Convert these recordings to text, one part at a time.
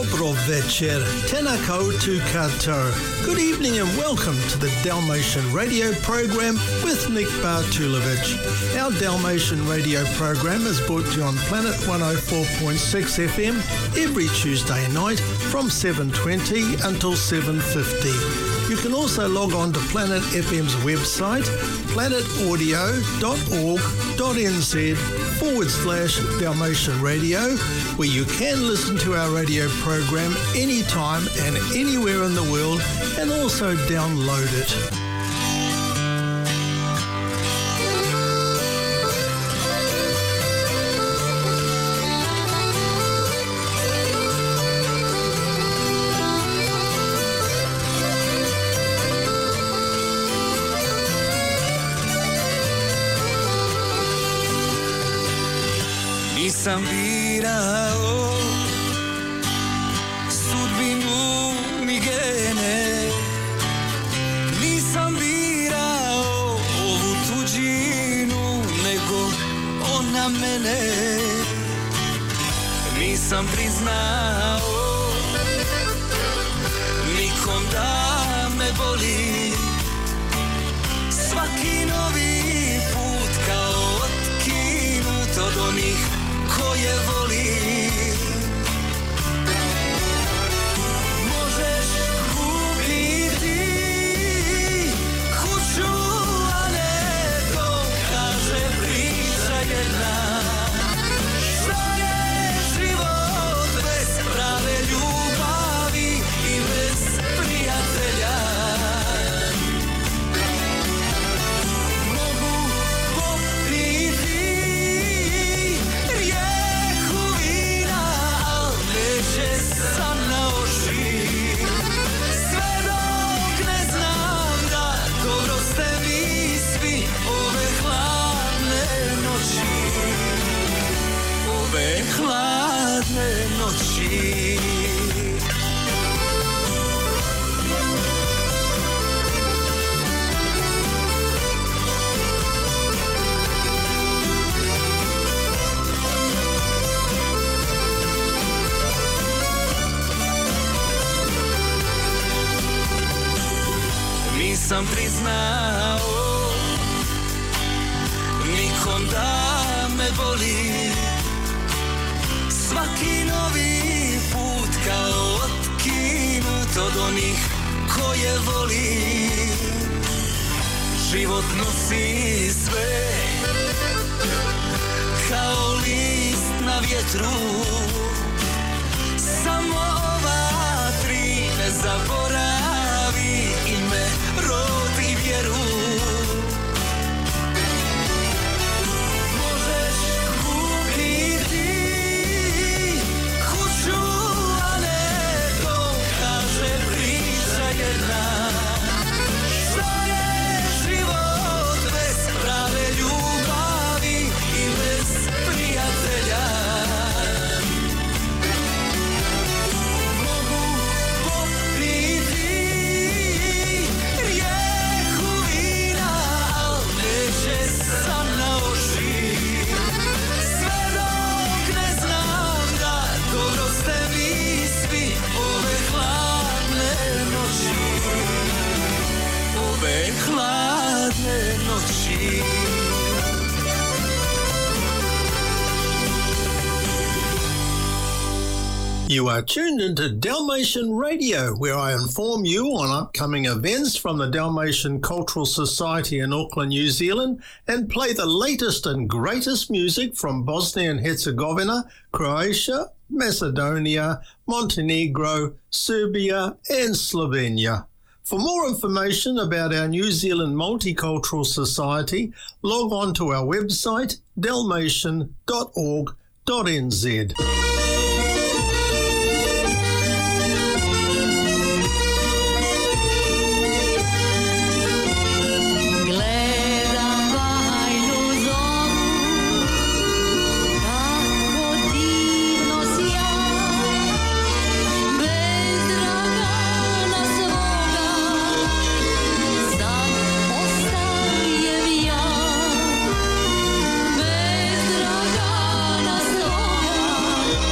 Dobro večer, tena koutou katoa. Good evening and welcome to the Dalmatian Radio program with Nick Bartulovic. Our Dalmatian Radio program is brought to you on Planet 104.6 FM every Tuesday night from 7:20 until 7:50. You can also log on to Planet FM's website, planetaudio.org.nz/Dalmatian Radio, where you can listen to our radio program anytime and anywhere in the world and also download it. Nisam birao sudbinu mi gene, nisam birao ovu tuđinu, nego ona mene. Nisam priznao nikom da me boli, svaki novi put kao otkinut od onih koje voli. Možeš kupiti kuću, a ne to kaže priča jedna. Što je život bez prave ljubavi i bez prijatelja? Mogu popiti sam na oči, sve dok ne znam da dobro ste vi svi ove hladne noći, ove hladne noći. Nisam priznao nikom da me boli, svaki novi put kao otkinut od onih koje voli. Život nosi sve kao list na vjetru, samo ova tri ne zaboravi ime, rod i vjeru. Možeš kupiti kuću, a ne to kaže priča jedna. Što je život bez prave ljubavi i bez prijatelja? Mogu popiti sam na oči, sve dok ne znam da dobro ste vi svi ove hladne noći, ove hladne noći. You are tuned into Dalmatian Radio, where I inform you on upcoming events from the Dalmatian Cultural Society in Auckland, New Zealand, and play the latest and greatest music from Bosnia and Herzegovina, Croatia, Macedonia, Montenegro, Serbia, and Slovenia. For more information about our New Zealand Multicultural Society, log on to our website, dalmatian.org.nz. Bez Dragana svoga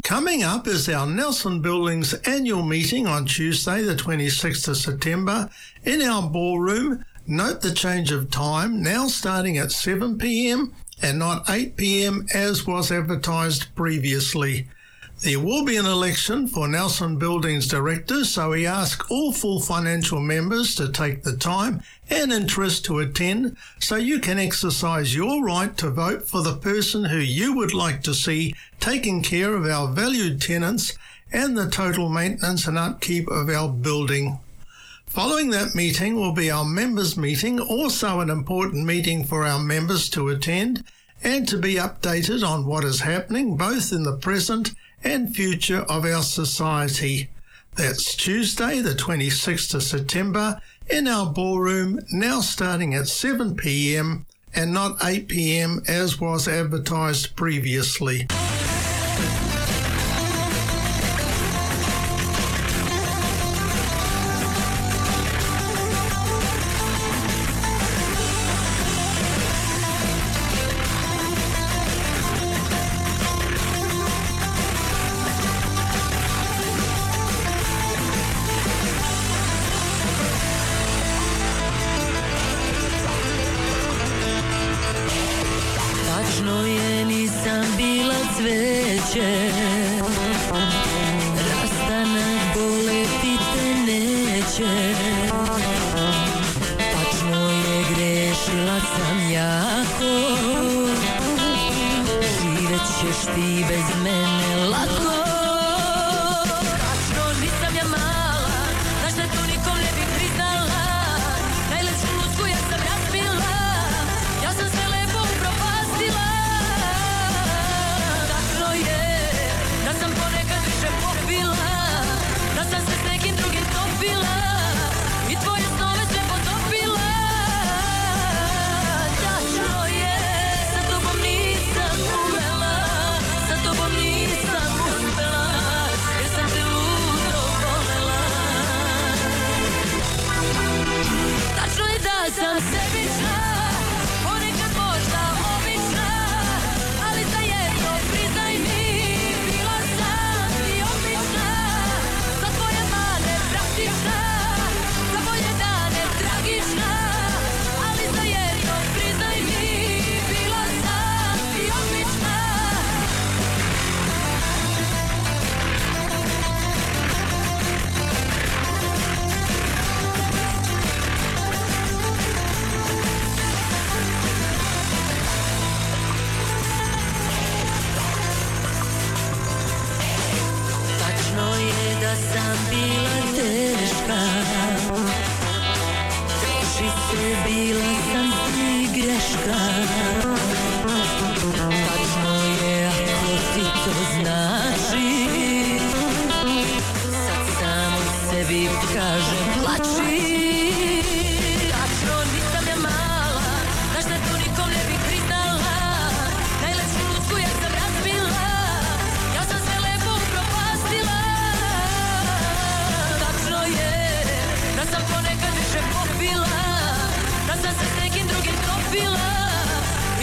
Coming up is our Nelson Buildings annual meeting on Tuesday, the 26th of September, in our ballroom. Note the change of time, now starting at 7 p.m. and not 8 p.m. as was advertised previously. There will be an election for Nelson Buildings directors, so we ask all full financial members to take the time and interest to attend so you can exercise your right to vote for the person who you would like to see taking care of our valued tenants and the total maintenance and upkeep of our building. Following that meeting will be our members' meeting, also an important meeting for our members to attend and to be updated on what is happening both in the present and future of our society. That's Tuesday, the 26th of September, in our ballroom, now starting at 7 p.m. and not 8 p.m. as was advertised previously. Rastanak boleti te neće. Tačno je, grešila sam jako. Živet ćeš ti bez mene lako. Tačno, nisam ja mala, znaš da to nikom ne bih priznala. Najlepšu lutku ja sam razbila, ja sam sve lepo upropastila. Da sam ponekad više popila, da sam se s nekim drugim topila i tvoje snove sve potopila. Tačno je, sa tobom nisam umela, sa tobom nisam uspela, jer sam te ludo volela. Tačno je da sam sebična, ponekad možda obična, ali za jedno priznaj mi. Da sam bila teška, troši se, bila sam ti greška. Tačno je, ako ti to znači, sad samo sebi kažem plači. Tačno, nisam ja mala, znaš da to nikom ne bih priznala. Najlepšu lutku ja sam razbila, ja sam sve lepo upropastila. Da sam ponekad više popila, da sam se s nekim drugim topila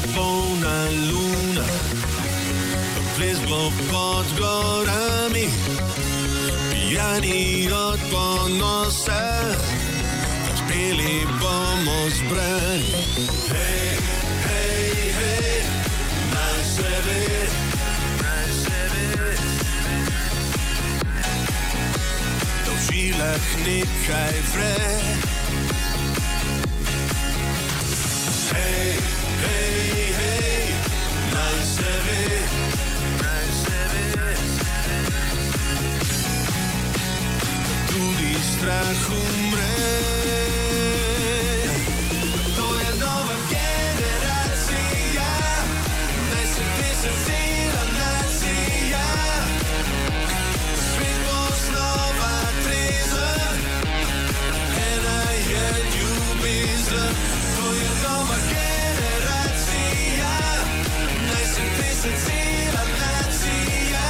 polna luna blizglo pod gorami, pijani od ponosa, peli bomo zbrani. Hej, hej, hej, naj sebe, da v žilah nekaj vre. Hej, hej, hej, naj sebe, tudi strah umre. To je nova generacija, naj se pisacila nacija. Svet bo znova trezen, ena je ljubezen. To je nova generacija, naj se pisacila nacija.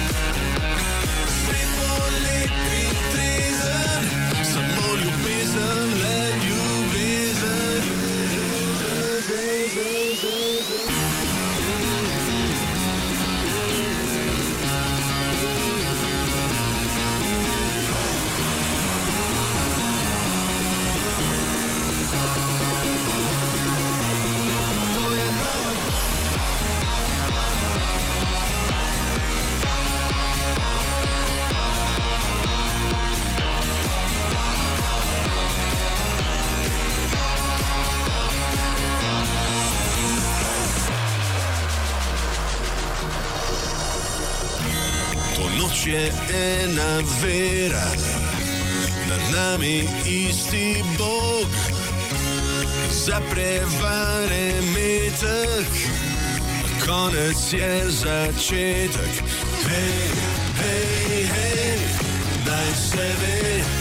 Svet bo lep in trezen, samo ljubezen, le ljubezen. To noč je ena vera, nad nami isti Bog, za prevare metek, konec je začetek. Hej, hej, hej, daj sebe,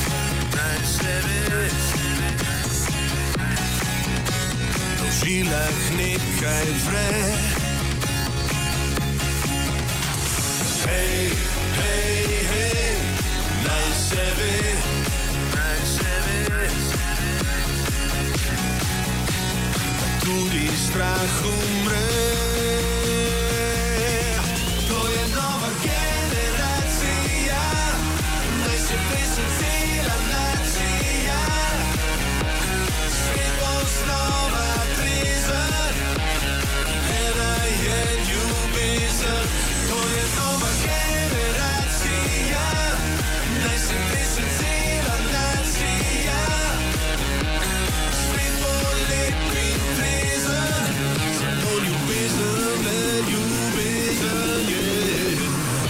da v žilah nekaj vre. Hej, hej, hej, daj sebe, tudi strah umre. To je nova generacija, naj se pisacila nacija. Svet bo znova trezen, ena je ljubezen. To je nova generacija, naj se pisacila nacija. Svet bo lep in trezen, samo ljubezen, le ljubezen, yeah.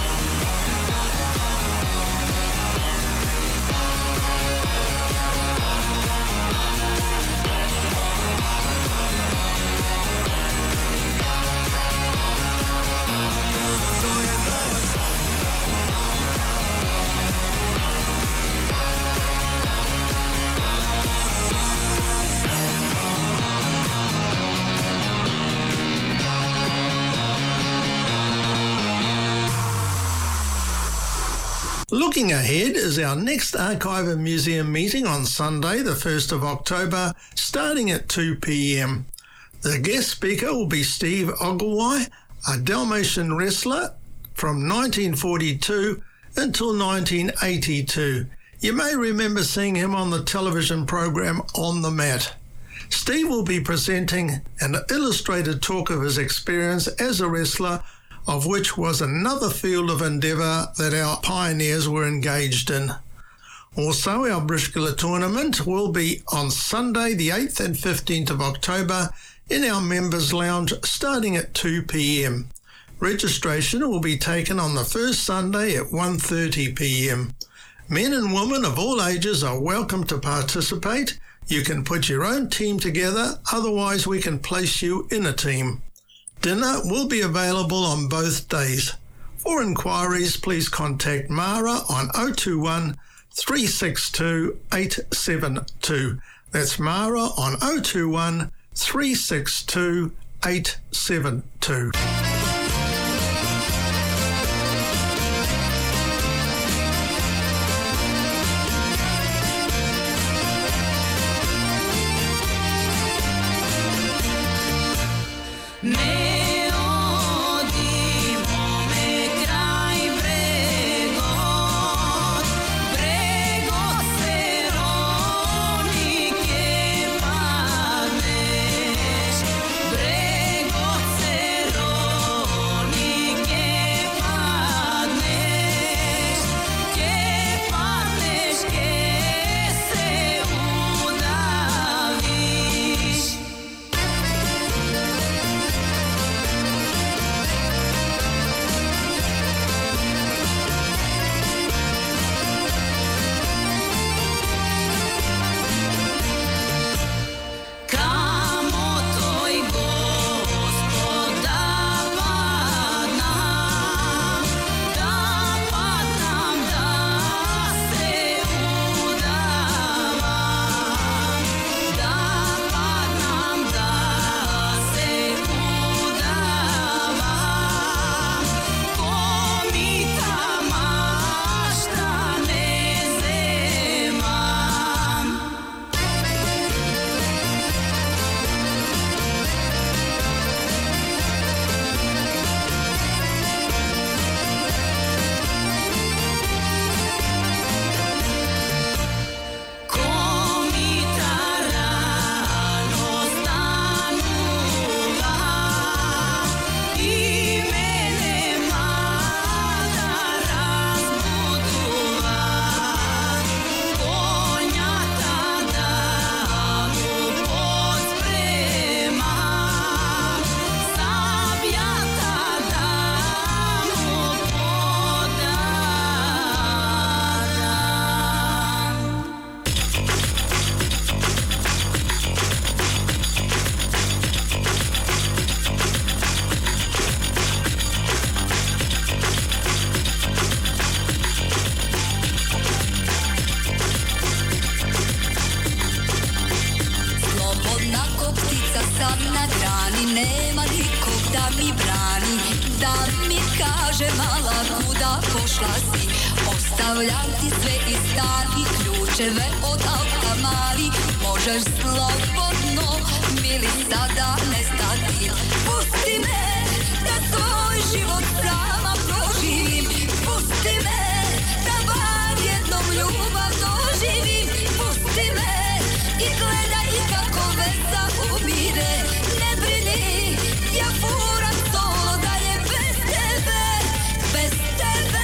Looking ahead is our next Archive and Museum meeting on Sunday, the 1st of October, starting at 2 p.m. The guest speaker will be Steve Ogilvie, a Dalmatian wrestler from 1942 until 1982. You may remember seeing him on the television program On the Mat. Steve will be presenting an illustrated talk of his experience as a wrestler, of which was another field of endeavour that our pioneers were engaged in. Also, our Brishkilla tournament will be on Sunday the 8th and 15th of October in our members' lounge starting at 2 p.m. Registration will be taken on the first Sunday at 1:30 p.m. Men and women of all ages are welcome to participate. You can put your own team together, otherwise we can place you in a team. Dinner will be available on both days. For inquiries, please contact Mara on 021 362 872. That's Mara on 021 362 872. sam na grani, nema nikog da mi brani, da mi kaže mala kuda pošla si. Ostavljam ti sve i stan i ključeve od auta mali, možeš slobodno mili sada nestati. Pusti me da svoj život sama proživim, pusti me da bar jednom ljubav doživim, pusti me i gledaj kako veza umire. Ne brini, ja furam solo dalje bez tebe, bez tebe.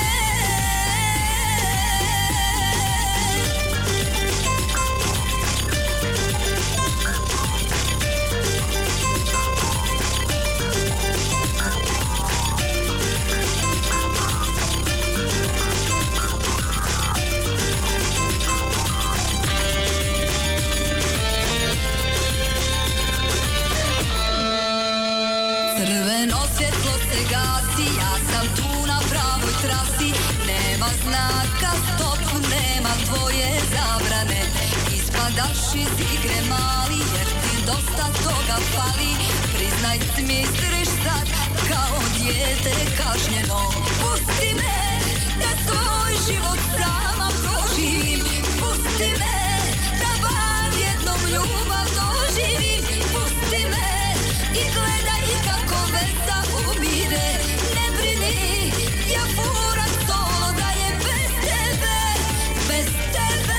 Crveno svjetlo se gasi, ja sam tu na pravoj trasi, nema znaka stop, nema tvoje zabrane. Ispadaš iz igre mali, jer ti dosta toga fali. Priznaj mi zriš sad, kao dijete kažnjeno. Pusti me da svoj život sama proživim, pusti me da bar jednom ljubav doživim, pusti me i gledaj kako veza umire. Ne brini, ja furam solo dalje bez tebe, bez tebe.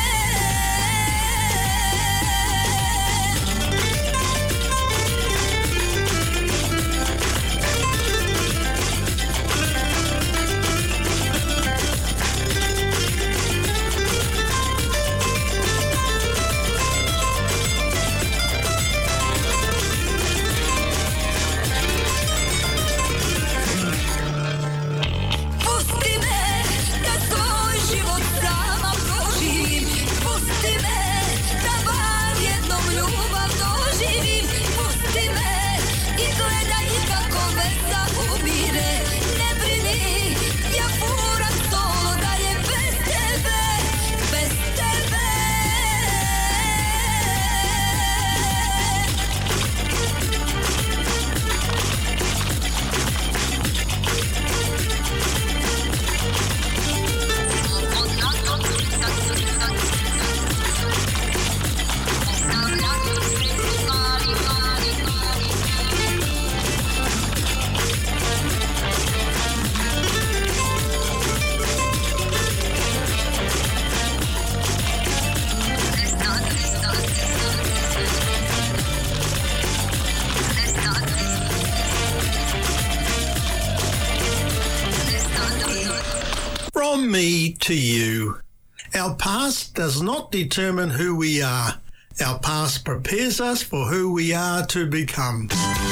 From me to you. Our past does not determine who we are. Our past prepares us for who we are to become.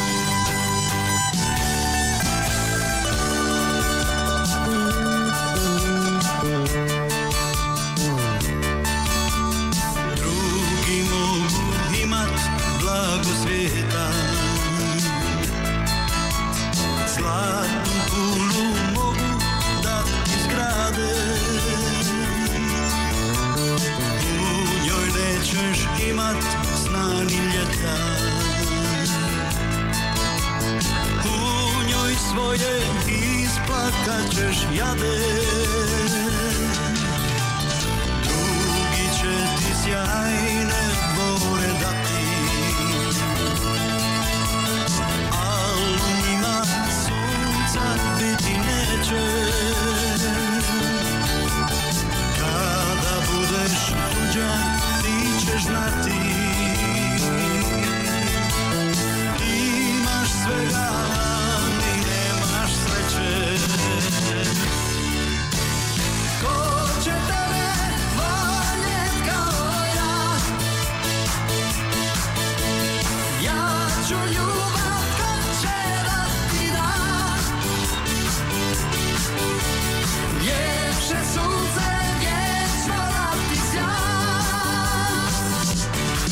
Drugi mogu imat blago svijeta, zlatnu kulu mogu da izgrade, u njoj nećeš imat sna ni ljeta, u njoj svoje isplakat ćeš jade. Drugi će ti sjajne dvore dati, al u njima sunca biti neće. Kada budeš tuđa, ti ćeš znati, imaš svega, ni nemaš sreće. Ko će tebe voljet kao ja? Ja ću ljubav kad će da ti da. Ljepše sunce vječno da ti sja.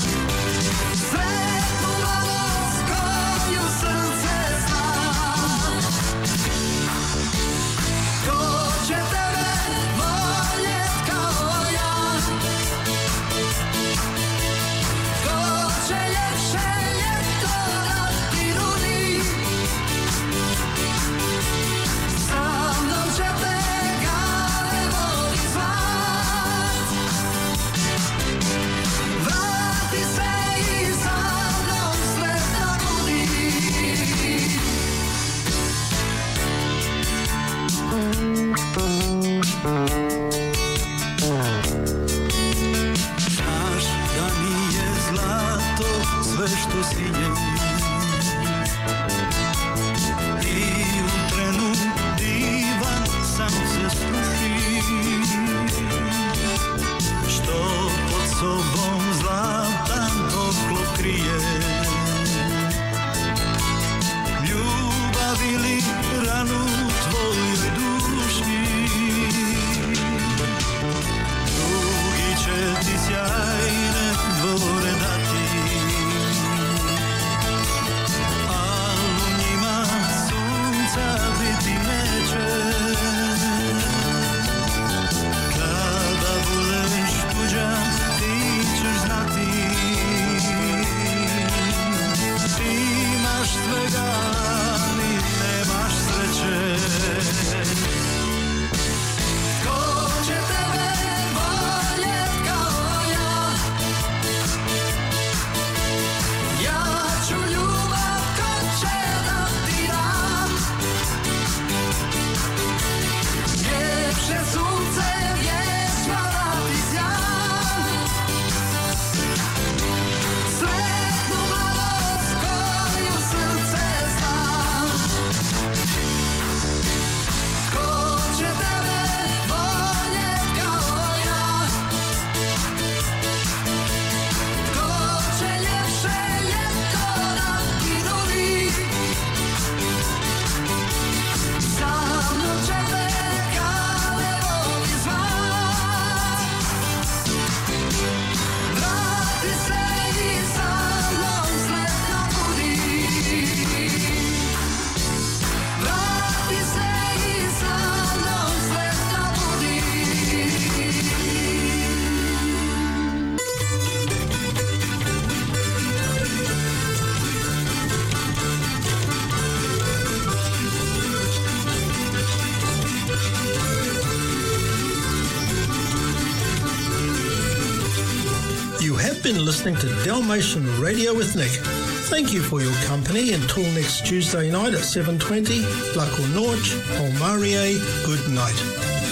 have been listening to Dalmatian Radio with Nick. Thank you for your company. Until next Tuesday night at 7:20, Lako Norch, Marie, good night.